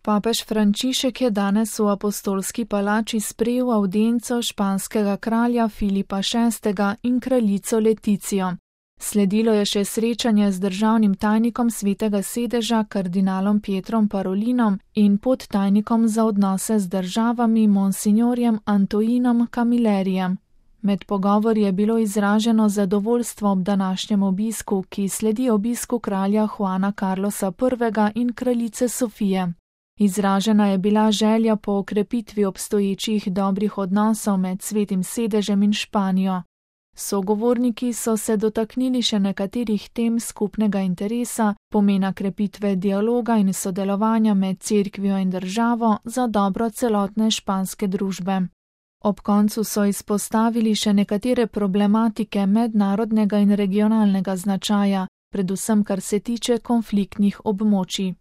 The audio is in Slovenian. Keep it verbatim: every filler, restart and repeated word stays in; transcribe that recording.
Papež Frančišek je danes v apostolski palači sprejel avdienco španskega kralja Filipa šestega in kraljico Leticijo. Sledilo je še srečanje z državnim tajnikom Svetega sedeža kardinalom Pietrom Parolinom in podtajnikom za odnose z državami monsignorjem Antoinom Camillerijem. Med pogovori je bilo izraženo zadovoljstvo ob današnjem obisku, ki sledi obisku kralja Juana Carlosa prvega in kraljice Sofije. Izražena je bila želja po okrepitvi obstoječih dobrih odnosov med Svetim sedežem in Španijo. Sogovorniki so se dotaknili še nekaterih tem skupnega interesa, pomena krepitve dialoga in sodelovanja med cerkvijo in državo za dobro celotne španske družbe. Ob koncu so izpostavili še nekatere problematike mednarodnega in regionalnega značaja, predvsem kar se tiče konfliktnih območij.